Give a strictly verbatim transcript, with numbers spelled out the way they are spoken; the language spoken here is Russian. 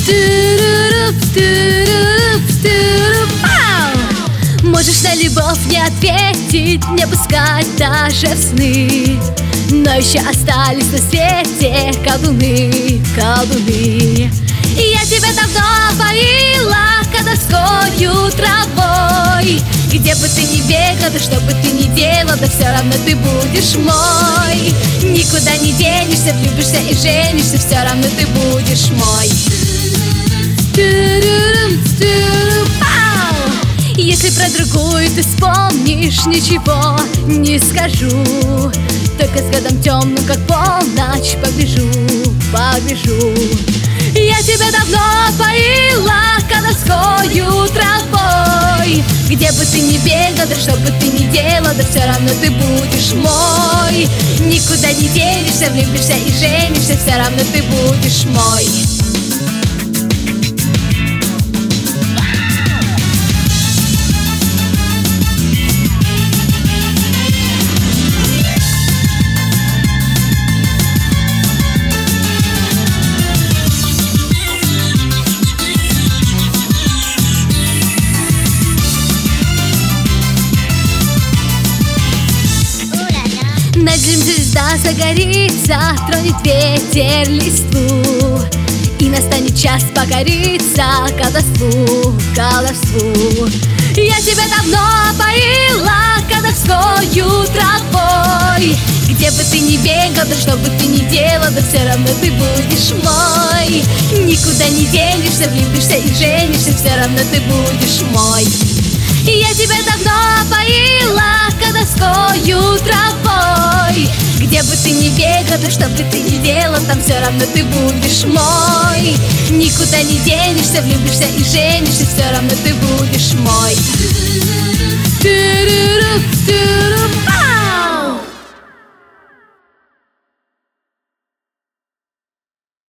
Можешь на любовь не ответить, не пускать даже в сны, но еще остались на свете колдуны, колдуны. И я тебя давно поила колдовскою травой. Где бы ты ни бегала, да что бы ты ни делала, да все равно ты будешь мой. Никуда не денешься, влюбишься и женишься, все равно ты будешь мой. Если про другую ты вспомнишь, ничего не скажу, только с годом темным, как полночь, побежу, побежу. Я тебя давно поила колдовскою травой. Где бы ты ни бегала, да что бы ты ни делала, да все равно ты будешь мой. Никуда не денешься, влюбишься и женишься, все равно ты будешь мой. Над землей звезда загорится, тронет ветер листву, и настанет час покориться колдовству, колдовству. Я тебя давно поила колдовскою травой. Где бы ты ни бегала, да что бы ты ни делала, да все равно ты будешь мой. Никуда не денешься, влюбишься и женишься, все равно ты будешь мой. Я тебя давно поила колдовскою травой. Где бы ты ни бегала, да что бы ты ни делала, там все равно ты будешь мой. Никуда не денешься, влюбишься и женишься, все равно ты будешь мой.